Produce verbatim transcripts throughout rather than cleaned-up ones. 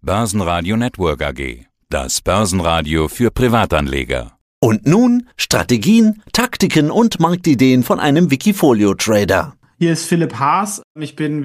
Börsenradio Network A G. Das Börsenradio für Privatanleger. Und nun Strategien, Taktiken und Marktideen von einem Wikifolio-Trader. Hier ist Philipp Haas. Ich bin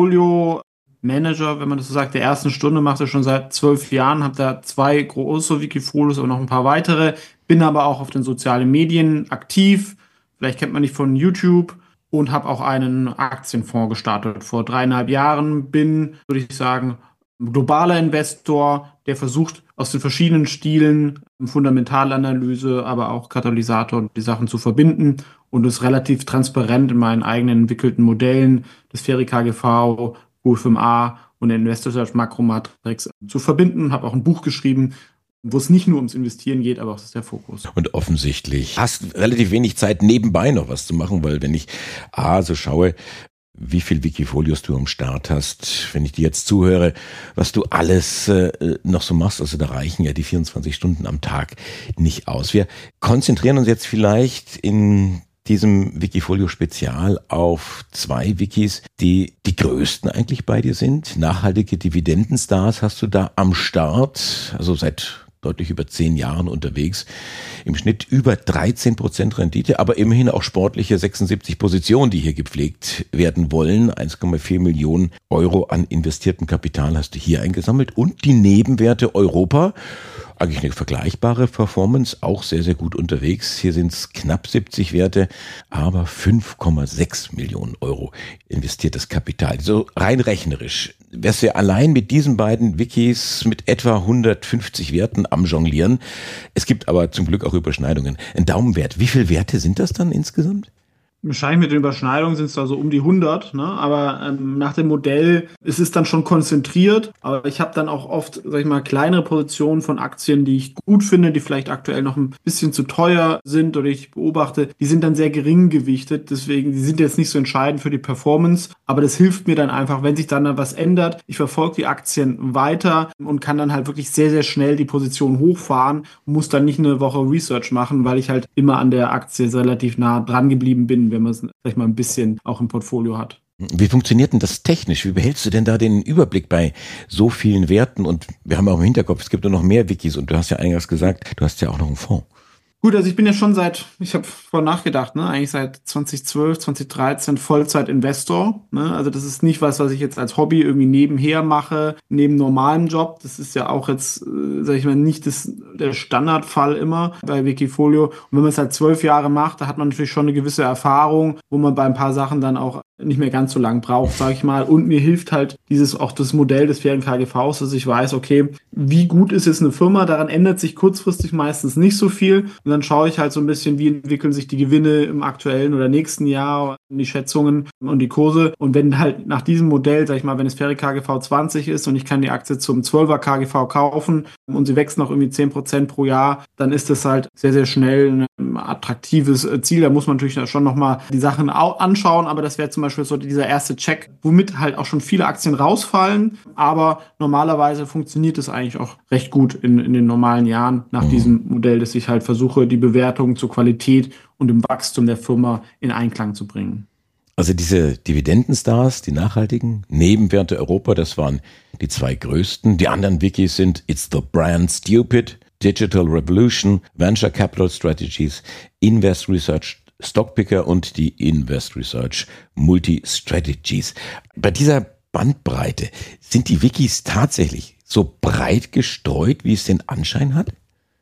Wikifolio-Manager, wenn man das so sagt, der ersten Stunde, mache das schon seit zwölf Jahren, habe da zwei große Wikifolios und noch ein paar weitere, bin aber auch auf den sozialen Medien aktiv, vielleicht kennt man mich von YouTube, und habe auch einen Aktienfonds gestartet vor dreieinhalb Jahren, bin, würde ich sagen, ein globaler Investor, der versucht, aus den verschiedenen Stilen Fundamentalanalyse, aber auch Katalysator und die Sachen zu verbinden und ist relativ transparent in meinen eigenen entwickelten Modellen des Feri K G V, U F M A und der Investor Search Makromatrix zu verbinden. Habe auch ein Buch geschrieben, wo es nicht nur ums Investieren geht, aber auch das ist der Fokus. Und offensichtlich hast relativ wenig Zeit nebenbei noch was zu machen, weil wenn ich A, so schaue, wie viel Wikifolios du am Start hast, wenn ich dir jetzt zuhöre, was du alles äh, noch so machst, also da reichen ja die vierundzwanzig Stunden am Tag nicht aus. Wir konzentrieren uns jetzt vielleicht in diesem Wikifolio-Spezial auf zwei Wikis, die die größten eigentlich bei dir sind. Nachhaltige Dividendenstars hast du da am Start, also seit deutlich über zehn Jahren unterwegs, im Schnitt über dreizehn Prozent Rendite, aber immerhin auch sportliche sechsundsiebzig Positionen, die hier gepflegt werden wollen. eins Komma vier Millionen Euro an investiertem Kapital hast du hier eingesammelt und die Nebenwerte Europa, eigentlich eine vergleichbare Performance, auch sehr, sehr gut unterwegs. Hier sind es knapp siebzig Werte, aber fünf Komma sechs Millionen Euro investiertes Kapital. So rein rechnerisch wärst du ja allein mit diesen beiden Wikis mit etwa hundertfünfzig Werten am Jonglieren. Es gibt aber zum Glück auch Überschneidungen. Ein Daumenwert, wie viele Werte sind das dann insgesamt? Wahrscheinlich mit den Überschneidungen sind es da so um die hundert, ne? Aber ähm, nach dem Modell ist es dann schon konzentriert. Aber ich habe dann auch oft, sag ich mal, kleinere Positionen von Aktien, die ich gut finde, die vielleicht aktuell noch ein bisschen zu teuer sind oder ich beobachte, die sind dann sehr gering gewichtet. Deswegen, die sind jetzt nicht so entscheidend für die Performance. Aber das hilft mir dann einfach, wenn sich dann, dann was ändert. Ich verfolge die Aktien weiter und kann dann halt wirklich sehr, sehr schnell die Position hochfahren und muss dann nicht eine Woche Research machen, weil ich halt immer an der Aktie relativ nah dran geblieben bin, wenn man es vielleicht mal ein bisschen auch im Portfolio hat. Wie funktioniert denn das technisch? Wie behältst du denn da den Überblick bei so vielen Werten? Und wir haben auch im Hinterkopf, es gibt ja noch mehr Wikis und du hast ja eingangs gesagt, du hast ja auch noch einen Fonds. Gut, also ich bin ja schon seit, ich habe vorher nachgedacht, ne, eigentlich seit zwanzig zwölf, zwanzig dreizehn Vollzeit-Investor. Ne? Also das ist nicht was, was ich jetzt als Hobby irgendwie nebenher mache, neben normalem Job. Das ist ja auch jetzt, äh, sag ich mal, nicht das, der Standardfall immer bei Wikifolio. Und wenn man es halt zwölf Jahre macht, da hat man natürlich schon eine gewisse Erfahrung, wo man bei ein paar Sachen dann auch nicht mehr ganz so lang braucht, sage ich mal. Und mir hilft halt dieses auch das Modell des fairen K G Vs, dass ich weiß, okay, wie gut ist jetzt eine Firma? Daran ändert sich kurzfristig meistens nicht so viel. Und dann schaue ich halt so ein bisschen, wie entwickeln sich die Gewinne im aktuellen oder nächsten Jahr, die Schätzungen und die Kurse. Und wenn halt nach diesem Modell, sag ich mal, wenn es fairer K G V zwanzig ist und ich kann die Aktie zum zwölfer K G V kaufen und sie wächst noch irgendwie zehn Prozent pro Jahr, dann ist das halt sehr, sehr schnell ein attraktives Ziel. Da muss man natürlich schon nochmal die Sachen anschauen, aber das wäre zum Beispiel so dieser erste Check, womit halt auch schon viele Aktien rausfallen. Aber normalerweise funktioniert es eigentlich auch recht gut in, in den normalen Jahren nach mhm. diesem Modell, dass ich halt versuche, die Bewertung zur Qualität und dem Wachstum der Firma in Einklang zu bringen. Also diese Dividendenstars, die nachhaltigen Nebenwerte Europa, das waren die zwei größten. Die anderen Wikis sind It's the Brand Stupid, Digital Revolution, Venture Capital Strategies, Invest Research Stockpicker und die Invest Research Multi-Strategies. Bei dieser Bandbreite sind die Wikis tatsächlich so breit gestreut, wie es den Anschein hat?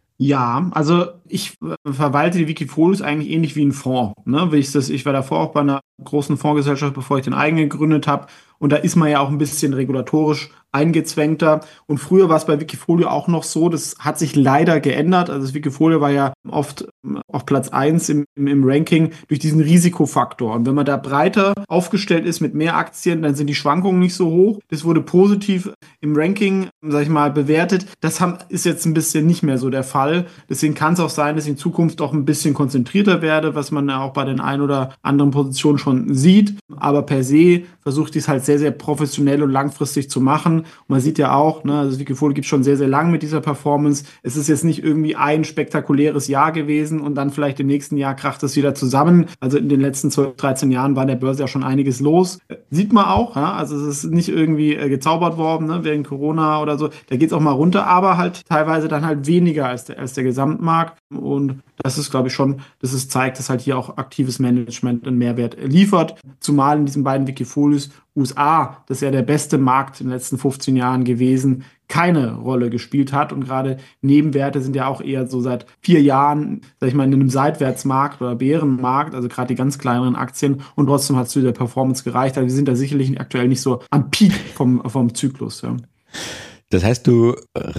Ja, also ich verwalte die Wikifolios eigentlich ähnlich wie ein Fonds. Ne? Wie ich, das, ich war davor auch bei einer großen Fondsgesellschaft, bevor ich den eigenen gegründet habe. Und da ist man ja auch ein bisschen regulatorisch eingezwängter. Und früher war es bei Wikifolio auch noch so, das hat sich leider geändert. Also das Wikifolio war ja oft auf Platz eins im, im, im Ranking durch diesen Risikofaktor. Und wenn man da breiter aufgestellt ist mit mehr Aktien, dann sind die Schwankungen nicht so hoch. Das wurde positiv im Ranking, sag ich mal, bewertet. Das haben, ist jetzt ein bisschen nicht mehr so der Fall. Deswegen kann es auch sein, dass ich in Zukunft auch ein bisschen konzentrierter werde, was man ja auch bei den ein oder anderen Positionen schon sieht. Aber per se versucht dies halt sehr, sehr professionell und langfristig zu machen. Und man sieht ja auch, ne, also Wikifolio gibt es schon sehr, sehr lang mit dieser Performance. Es ist jetzt nicht irgendwie ein spektakuläres Jahr gewesen und dann vielleicht im nächsten Jahr kracht es wieder zusammen. Also in den letzten zwölf, dreizehn Jahren war in der Börse ja schon einiges los. Sieht man auch, ja, also es ist nicht irgendwie äh, gezaubert worden, ne, während Corona oder so. Da geht es auch mal runter, aber halt teilweise dann halt weniger als der, als der Gesamtmarkt. Und das ist, glaube ich, schon, dass es zeigt, dass halt hier auch aktives Management einen Mehrwert liefert. Zumal in diesen beiden Wikifolios U S A, das ist ja der beste Markt in den letzten fünfzehn Jahren gewesen, keine Rolle gespielt hat. Und gerade Nebenwerte sind ja auch eher so seit vier Jahren, sag ich mal, in einem Seitwärtsmarkt oder Bärenmarkt, also gerade die ganz kleineren Aktien. Und trotzdem hat es zu der Performance gereicht. Also wir sind da sicherlich aktuell nicht so am Peak vom, vom Zyklus. Ja. Das heißt, du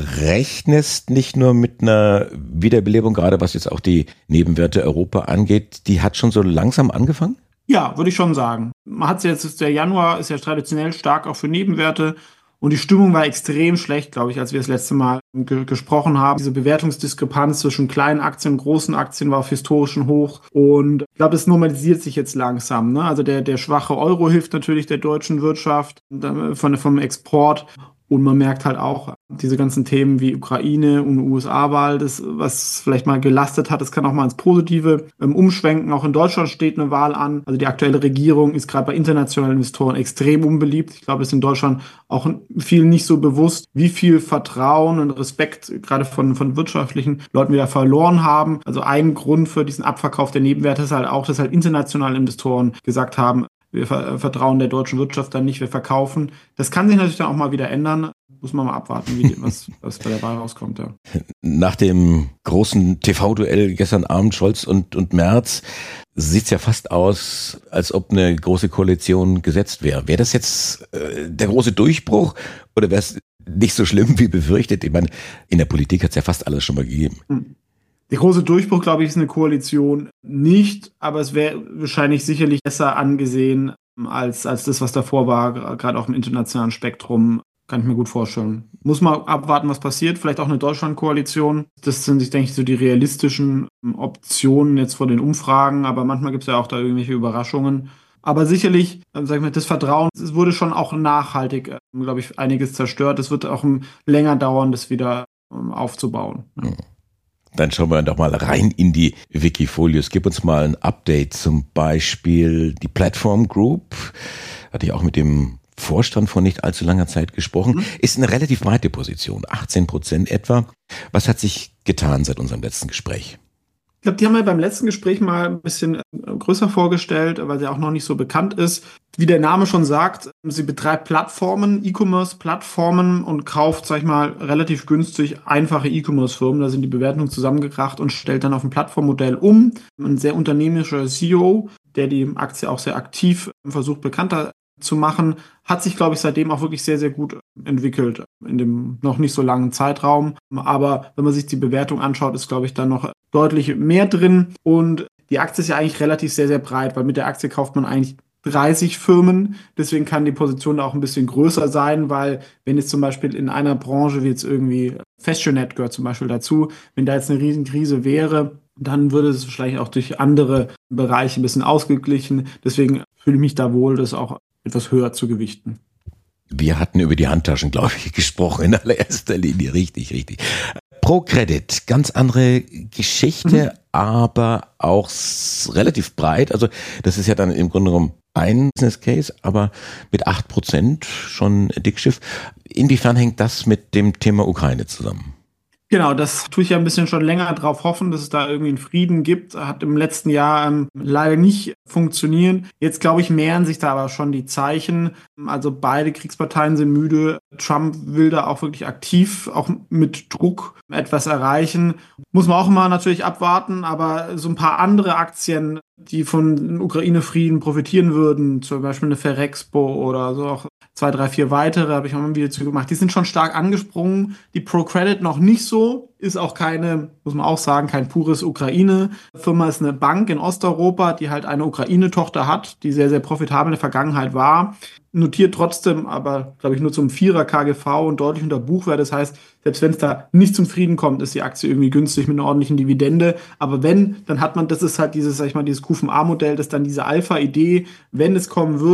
rechnest nicht nur mit einer Wiederbelebung, gerade was jetzt auch die Nebenwerte Europa angeht, die hat schon so langsam angefangen? Ja, würde ich schon sagen. Man hat jetzt, der Januar ist ja traditionell stark auch für Nebenwerte. Und die Stimmung war extrem schlecht, glaube ich, als wir das letzte Mal ge- gesprochen haben. Diese Bewertungsdiskrepanz zwischen kleinen Aktien und großen Aktien war auf historischen Hoch. Und ich glaube, es normalisiert sich jetzt langsam. Ne? Also der, der schwache Euro hilft natürlich der deutschen Wirtschaft von, vom Export. Und man merkt halt auch, diese ganzen Themen wie Ukraine und U S A-Wahl, das, was vielleicht mal gelastet hat, das kann auch mal ins Positive ähm, umschwenken. Auch in Deutschland steht eine Wahl an. Also die aktuelle Regierung ist gerade bei internationalen Investoren extrem unbeliebt. Ich glaube, es ist in Deutschland auch vielen nicht so bewusst, wie viel Vertrauen und Respekt gerade von, von wirtschaftlichen Leuten wieder verloren haben. Also ein Grund für diesen Abverkauf der Nebenwerte ist halt auch, dass halt internationale Investoren gesagt haben, wir vertrauen der deutschen Wirtschaft dann nicht, wir verkaufen. Das kann sich natürlich dann auch mal wieder ändern. Muss man mal abwarten, wie die, was, was bei der Wahl rauskommt. Ja. Nach dem großen T V-Duell gestern Abend Scholz und, und Merz sieht's ja fast aus, als ob eine große Koalition gesetzt wäre. Wäre das jetzt äh, der große Durchbruch oder wäre es nicht so schlimm wie befürchtet? Ich meine, in der Politik hat's ja fast alles schon mal gegeben. Hm. Der große Durchbruch, glaube ich, ist eine Koalition nicht, aber es wäre wahrscheinlich sicherlich besser angesehen als, als das, was davor war, gerade auch im internationalen Spektrum. Kann ich mir gut vorstellen. Muss man abwarten, was passiert. Vielleicht auch eine Deutschland-Koalition. Das sind, ich denke, so die realistischen Optionen jetzt vor den Umfragen, aber manchmal gibt es ja auch da irgendwelche Überraschungen. Aber sicherlich, sag ich mal, das Vertrauen, es wurde schon auch nachhaltig, glaube ich, einiges zerstört. Es wird auch länger dauern, das wieder aufzubauen. Ja. Dann schauen wir doch mal rein in die Wikifolios. Gib uns mal ein Update, zum Beispiel die Platform Group. Hatte ich auch mit dem Vorstand vor nicht allzu langer Zeit gesprochen. Mhm. Ist eine relativ breite Position, achtzehn Prozent etwa. Was hat sich getan seit unserem letzten Gespräch? Ich glaube, die haben wir beim letzten Gespräch mal ein bisschen größer vorgestellt, weil sie auch noch nicht so bekannt ist. Wie der Name schon sagt, sie betreibt Plattformen, E-Commerce-Plattformen und kauft, sag ich mal, relativ günstig einfache E-Commerce-Firmen. Da sind die Bewertungen zusammengekracht und stellt dann auf ein Plattformmodell um. Ein sehr unternehmerischer C E O, der die Aktie auch sehr aktiv versucht, bekannter zu machen, hat sich, glaube ich, seitdem auch wirklich sehr, sehr gut entwickelt in dem noch nicht so langen Zeitraum. Aber wenn man sich die Bewertung anschaut, ist, glaube ich, da noch deutlich mehr drin. Und die Aktie ist ja eigentlich relativ sehr, sehr breit, weil mit der Aktie kauft man eigentlich dreißig Firmen. Deswegen kann die Position da auch ein bisschen größer sein, weil wenn jetzt zum Beispiel in einer Branche wie jetzt irgendwie Fashionet gehört zum Beispiel dazu, wenn da jetzt eine Riesenkrise wäre, dann würde es vielleicht auch durch andere Bereiche ein bisschen ausgeglichen. Deswegen fühle ich mich da wohl, das auch etwas höher zu gewichten. Wir hatten über die Handtaschen, glaube ich, gesprochen in allererster Linie. Richtig, richtig. ProCredit, ganz andere Geschichte, mhm. aber auch relativ breit. Also das ist ja dann im Grunde genommen ein Business Case, aber mit acht Prozent schon Dickschiff. Inwiefern hängt das mit dem Thema Ukraine zusammen? Genau, das tue ich ja ein bisschen schon länger drauf hoffen, dass es da irgendwie einen Frieden gibt. Hat im letzten Jahr ähm, leider nicht funktioniert. Jetzt, glaube ich, mehren sich da aber schon die Zeichen. Also beide Kriegsparteien sind müde. Trump will da auch wirklich aktiv, auch mit Druck etwas erreichen. Muss man auch immer natürlich abwarten, aber so ein paar andere Aktien, die von Ukraine-Frieden profitieren würden, zum Beispiel eine Ferrexpo oder so auch zwei, drei, vier weitere, habe ich auch mal ein Video zu gemacht, die sind schon stark angesprungen. Die ProCredit noch nicht so, ist auch keine, muss man auch sagen, kein pures Ukraine-Firma, ist eine Bank in Osteuropa, die halt eine Ukraine-Tochter hat, die sehr, sehr profitabel in der Vergangenheit war. Notiert trotzdem aber, glaube ich, nur zum Vierer K G V und deutlich unter Buchwert. Das heißt, selbst wenn es da nicht zum Frieden kommt, ist die Aktie irgendwie günstig mit einer ordentlichen Dividende. Aber wenn, dann hat man, das ist halt dieses, sag ich mal, dieses Q V A-Modell, das ist dann diese Alpha-Idee, wenn es kommen würde,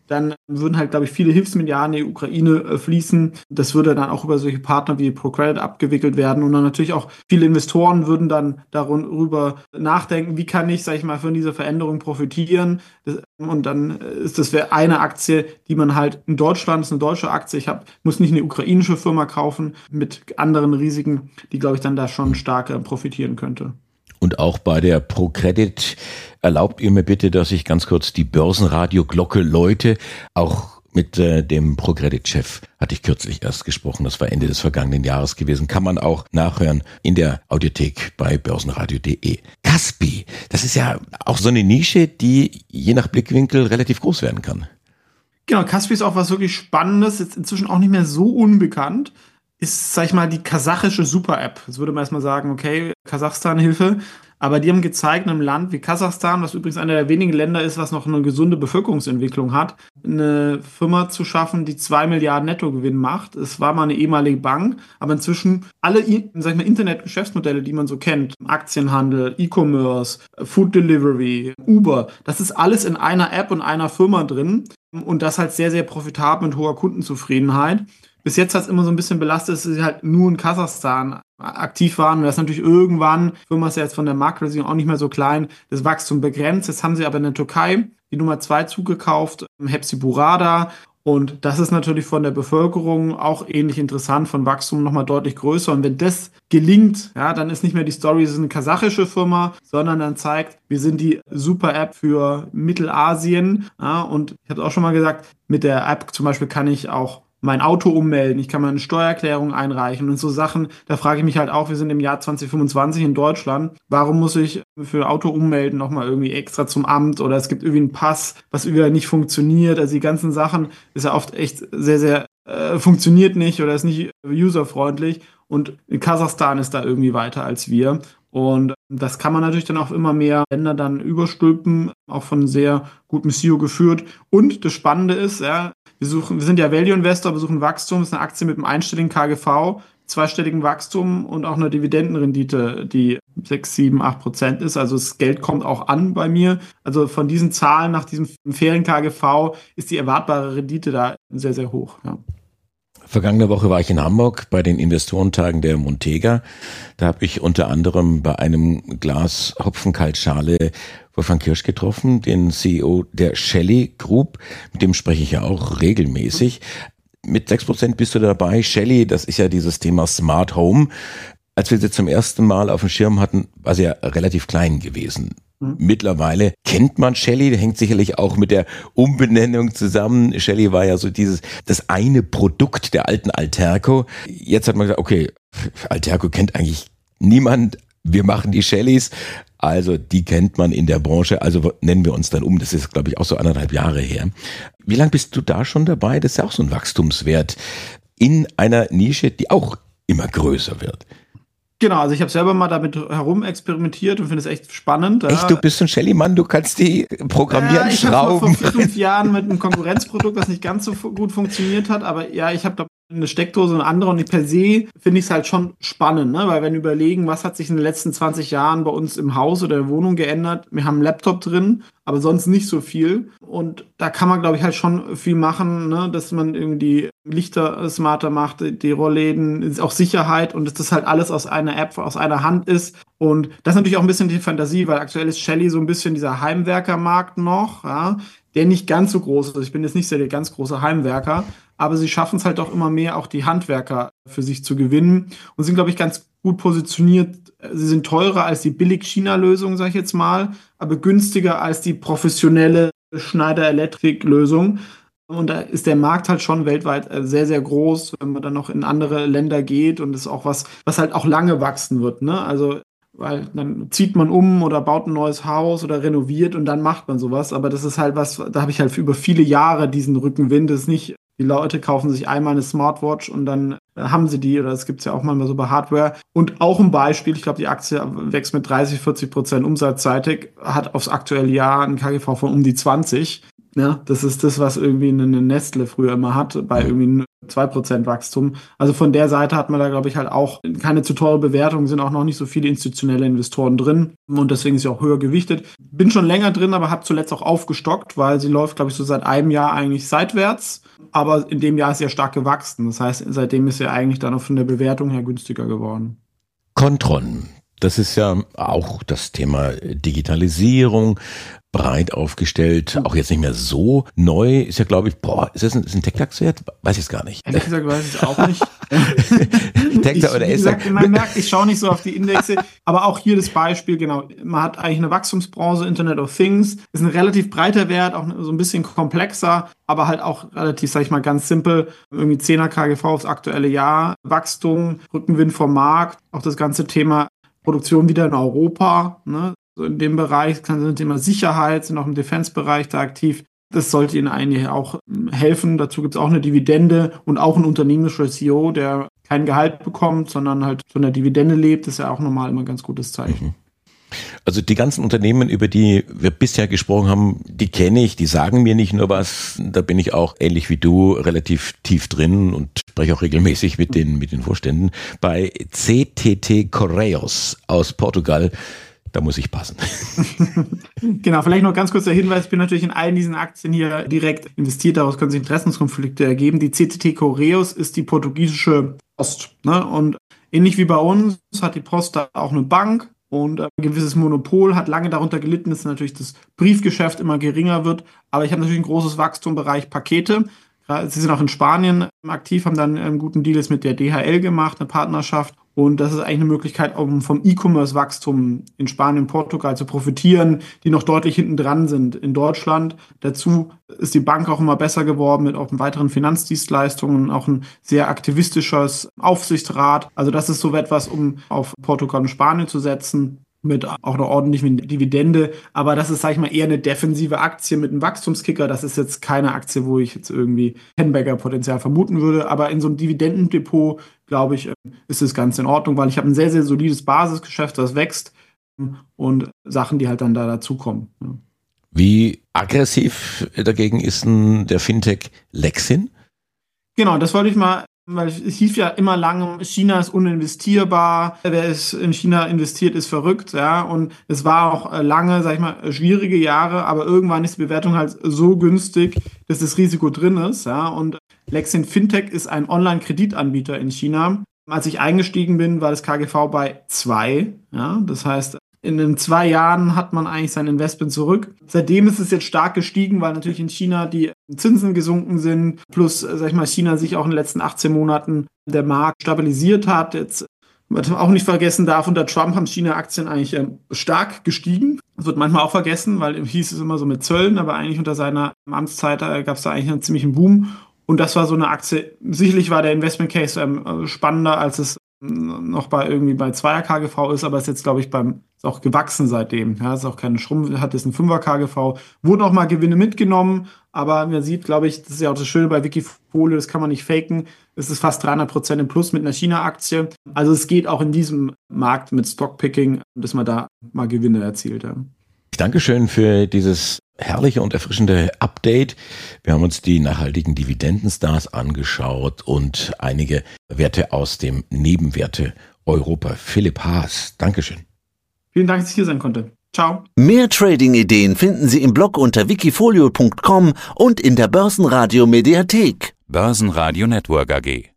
dann würden halt, glaube ich, viele Hilfsmilliarden in die Ukraine äh, fließen. Das würde dann auch über solche Partner wie ProCredit abgewickelt werden. Und dann natürlich auch viele Investoren würden dann darüber nachdenken, wie kann ich, sag ich mal, von dieser Veränderung profitieren. Das, und dann ist das eine Aktie, die man halt in Deutschland, das ist eine deutsche Aktie, ich hab, muss nicht eine ukrainische Firma kaufen mit anderen Risiken, die, glaube ich, dann da schon stark äh, profitieren könnte. Und auch bei der ProCredit erlaubt ihr mir bitte, dass ich ganz kurz die Börsenradio-Glocke läute. Auch mit äh, dem ProCredit-Chef hatte ich kürzlich erst gesprochen. Das war Ende des vergangenen Jahres gewesen. Kann man auch nachhören in der Audiothek bei börsenradio punkt de. Kaspi, das ist ja auch so eine Nische, die je nach Blickwinkel relativ groß werden kann. Genau, Kaspi ist auch was wirklich Spannendes, jetzt inzwischen auch nicht mehr so unbekannt. Ist, sag ich mal, die kasachische Super-App. Jetzt würde man erstmal sagen, okay, Kasachstan-Hilfe. Aber die haben gezeigt, in einem Land wie Kasachstan, was übrigens einer der wenigen Länder ist, was noch eine gesunde Bevölkerungsentwicklung hat, eine Firma zu schaffen, die zwei Milliarden Nettogewinn macht. Es war mal eine ehemalige Bank, aber inzwischen alle, sag ich mal, Internet-Geschäftsmodelle, die man so kennt, Aktienhandel, E-Commerce, Food Delivery, Uber, das ist alles in einer App und einer Firma drin und das halt sehr, sehr profitabel mit hoher Kundenzufriedenheit. Bis jetzt hat es immer so ein bisschen belastet, dass sie halt nur in Kasachstan aktiv waren. Und das ist natürlich irgendwann, die Firma ist ja jetzt von der Marktgröße auch nicht mehr so klein, das Wachstum begrenzt. Jetzt haben sie aber in der Türkei die Nummer zwei zugekauft, Hepsiburada. Und das ist natürlich von der Bevölkerung auch ähnlich interessant, von Wachstum nochmal deutlich größer. Und wenn das gelingt, ja, dann ist nicht mehr die Story, es ist eine kasachische Firma, sondern dann zeigt, wir sind die Super-App für Mittelasien. Ja, und ich habe auch schon mal gesagt, mit der App zum Beispiel kann ich auch mein Auto ummelden, ich kann meine Steuererklärung einreichen und so Sachen, da frage ich mich halt auch, wir sind im Jahr zwanzig fünfundzwanzig in Deutschland, warum muss ich für Auto ummelden nochmal irgendwie extra zum Amt oder es gibt irgendwie einen Pass, was wieder nicht funktioniert, also die ganzen Sachen ist ja oft echt sehr, sehr, äh, funktioniert nicht oder ist nicht userfreundlich und in Kasachstan ist da irgendwie weiter als wir. Und das kann man natürlich dann auch immer mehr Länder dann überstülpen, auch von sehr gutem C E O geführt. Und das Spannende ist, ja, wir suchen, wir sind ja Value-Investor, wir suchen Wachstum, das ist eine Aktie mit einem einstelligen K G V, zweistelligen Wachstum und auch eine Dividendenrendite, die sechs, sieben, acht Prozent ist. Also das Geld kommt auch an bei mir. Also von diesen Zahlen nach diesem fairen K G V ist die erwartbare Rendite da sehr, sehr hoch. Ja. Vergangene Woche war ich in Hamburg bei den Investorentagen der Montega. Da habe ich unter anderem bei einem Glas Hopfenkaltschale Wolfgang Kirsch getroffen, den C E O der Shelly Group. Mit dem spreche ich ja auch regelmäßig. Mit sechs Prozent bist du dabei. Shelly, das ist ja dieses Thema Smart Home. Als wir sie zum ersten Mal auf dem Schirm hatten, war sie ja relativ klein gewesen. Mittlerweile kennt man Shelly, hängt sicherlich auch mit der Umbenennung zusammen. Shelly war ja so dieses, das eine Produkt der alten Alterco. Jetzt hat man gesagt, okay, Alterco kennt eigentlich niemand. Wir machen die Shellys. Also die kennt man in der Branche. Also nennen wir uns dann um. Das ist, glaube ich, auch so anderthalb Jahre her. Wie lange bist du da schon dabei? Das ist ja auch so ein Wachstumswert in einer Nische, die auch immer größer wird. Genau, also ich habe selber mal damit herum experimentiert und finde es echt spannend. Echt, du bist ein Shelly-Mann, du kannst die programmieren, ja, ich schrauben. Ich habe vor fünf Jahren mit einem Konkurrenzprodukt, das nicht ganz so gut funktioniert hat, aber ja, ich habe da eine Steckdose und eine andere und per se finde ich es halt schon spannend, ne? Weil wenn wir überlegen, was hat sich in den letzten zwanzig Jahren bei uns im Haus oder in der Wohnung geändert, wir haben einen Laptop drin, aber sonst nicht so viel und da kann man, glaube ich, halt schon viel machen, ne? Dass man irgendwie Lichter smarter macht, die Rollläden, auch Sicherheit und dass das halt alles aus einer App, aus einer Hand ist und das ist natürlich auch ein bisschen die Fantasie, weil aktuell ist Shelly so ein bisschen dieser Heimwerkermarkt noch, ja, der nicht ganz so groß ist. Ich bin jetzt nicht so der ganz große Heimwerker, aber sie schaffen es halt auch immer mehr, auch die Handwerker für sich zu gewinnen und sind, glaube ich, ganz gut positioniert. Sie sind teurer als die Billig-China-Lösung, sage ich jetzt mal, aber günstiger als die professionelle Schneider-Elektrik-Lösung. Und da ist der Markt halt schon weltweit sehr, sehr groß, wenn man dann noch in andere Länder geht und das ist auch was, was halt auch lange wachsen wird, ne? Also weil dann zieht man um oder baut ein neues Haus oder renoviert und dann macht man sowas. Aber das ist halt was, da habe ich halt für über viele Jahre diesen Rückenwind. Das ist nicht, die Leute kaufen sich einmal eine Smartwatch und dann haben sie die, oder das gibt's ja auch manchmal so bei Hardware. Und auch ein Beispiel, ich glaube, die Aktie wächst mit dreißig, vierzig Prozent umsatzseitig, hat aufs aktuelle Jahr ein K G V von um die zwanzig. Ja, das ist das, was irgendwie eine Nestle früher immer hat, bei irgendwie zwei Prozent Wachstum. Also von der Seite hat man da, glaube ich, halt auch keine zu teure Bewertung, sind auch noch nicht so viele institutionelle Investoren drin und deswegen ist sie auch höher gewichtet. Bin schon länger drin, aber habe zuletzt auch aufgestockt, weil sie läuft, glaube ich, so seit einem Jahr eigentlich seitwärts, aber in dem Jahr ist sie ja stark gewachsen. Das heißt, seitdem ist sie eigentlich dann auch von der Bewertung her günstiger geworden. Kontron, das ist ja auch das Thema Digitalisierung, breit aufgestellt, auch jetzt nicht mehr so neu, ist ja, glaube ich, boah, ist das ein, ist ein TechDAX-Wert? Weiß ich es gar nicht. Ehrlich gesagt weiß ich es auch nicht. TechDAX oder wie gesagt, S D A X? man merkt, ich schaue nicht so auf die Indexe, aber auch hier das Beispiel, genau, man hat eigentlich eine Wachstumsbranche, Internet of Things, ist ein relativ breiter Wert, auch so ein bisschen komplexer, aber halt auch relativ, sag ich mal, ganz simpel, irgendwie zehner K G V aufs aktuelle Jahr, Wachstum, Rückenwind vom Markt, auch das ganze Thema Produktion wieder in Europa, ne? So in dem Bereich kann das Thema Sicherheit, sind auch im Defense-Bereich da aktiv. Das sollte Ihnen eigentlich auch helfen. Dazu gibt es auch eine Dividende und auch ein unternehmerischer C E O, der kein Gehalt bekommt, sondern halt von der Dividende lebt. Das ist ja auch normal immer ein ganz gutes Zeichen. Also die ganzen Unternehmen, über die wir bisher gesprochen haben, die kenne ich, die sagen mir nicht nur was. Da bin ich auch ähnlich wie du relativ tief drin und spreche auch regelmäßig mit den, mit den Vorständen. Bei C T T Correios aus Portugal, da muss ich passen. Genau, vielleicht noch ganz kurz der Hinweis, ich bin natürlich in allen diesen Aktien hier direkt investiert, daraus können sich Interessenskonflikte ergeben. Die C T T Correios ist die portugiesische Post. Ne? Und ähnlich wie bei uns hat die Post da auch eine Bank und ein gewisses Monopol, hat lange darunter gelitten, dass natürlich das Briefgeschäft immer geringer wird. Aber ich habe natürlich ein großes Wachstum im Bereich Pakete. Sie sind auch in Spanien aktiv, haben dann einen guten Deal mit der D H L gemacht, eine Partnerschaft. Und das ist eigentlich eine Möglichkeit, um vom E-Commerce-Wachstum in Spanien und Portugal zu profitieren, die noch deutlich hinten dran sind in Deutschland. Dazu ist die Bank auch immer besser geworden mit auch weiteren Finanzdienstleistungen, auch ein sehr aktivistisches Aufsichtsrat. Also das ist so etwas, um auf Portugal und Spanien zu setzen, mit auch einer ordentlichen Dividende. Aber das ist, sag ich mal, eher eine defensive Aktie mit einem Wachstumskicker. Das ist jetzt keine Aktie, wo ich jetzt irgendwie Handbagger-Potenzial vermuten würde. Aber in so einem Dividendendepot, glaube ich, ist das ganz in Ordnung, weil ich habe ein sehr, sehr solides Basisgeschäft, das wächst und Sachen, die halt dann da dazukommen. Wie aggressiv dagegen ist denn der Fintech Lexin? Genau, das wollte ich mal, weil es hieß ja immer lange, China ist uninvestierbar, wer ist in China investiert, ist verrückt, ja, und es war auch lange, sag ich mal, schwierige Jahre, aber irgendwann ist die Bewertung halt so günstig, dass das Risiko drin ist, ja, und Lexin Fintech ist ein Online-Kreditanbieter in China. Als ich eingestiegen bin, war das K G V bei zwei, ja, das heißt, in den zwei Jahren hat man eigentlich sein Investment zurück. Seitdem ist es jetzt stark gestiegen, weil natürlich in China die Zinsen gesunken sind, plus, sag ich mal, China sich auch in den letzten achtzehn Monaten der Markt stabilisiert hat. Jetzt, was man auch nicht vergessen darf, unter Trump haben China-Aktien eigentlich ähm, stark gestiegen. Das wird manchmal auch vergessen, weil hieß es immer so mit Zöllen, aber eigentlich unter seiner Amtszeit äh, gab es da eigentlich einen ziemlichen Boom. Und das war so eine Aktie, sicherlich war der Investment Case ähm, spannender, als es noch bei irgendwie bei zweier K G V ist, aber ist jetzt, glaube ich, beim ist auch gewachsen seitdem. Ja, ist auch keine Schrumpf, hat jetzt ein fünfer K G V. Wurden auch mal Gewinne mitgenommen, aber man sieht, glaube ich, das ist ja auch das Schöne bei Wikifolio, das kann man nicht faken. Es ist fast dreihundert Prozent im Plus mit einer China-Aktie. Also es geht auch in diesem Markt mit Stockpicking, dass man da mal Gewinne erzielt. Ja. Dankeschön für dieses herrliche und erfrischende Update. Wir haben uns die nachhaltigen Dividendenstars angeschaut und einige Werte aus dem Nebenwerte Europa. Philipp Haas, Dankeschön. Vielen Dank, dass ich hier sein konnte. Ciao. Mehr Trading-Ideen finden Sie im Blog unter wikifolio punkt com und in der Börsenradio Mediathek. Börsenradio Network A G.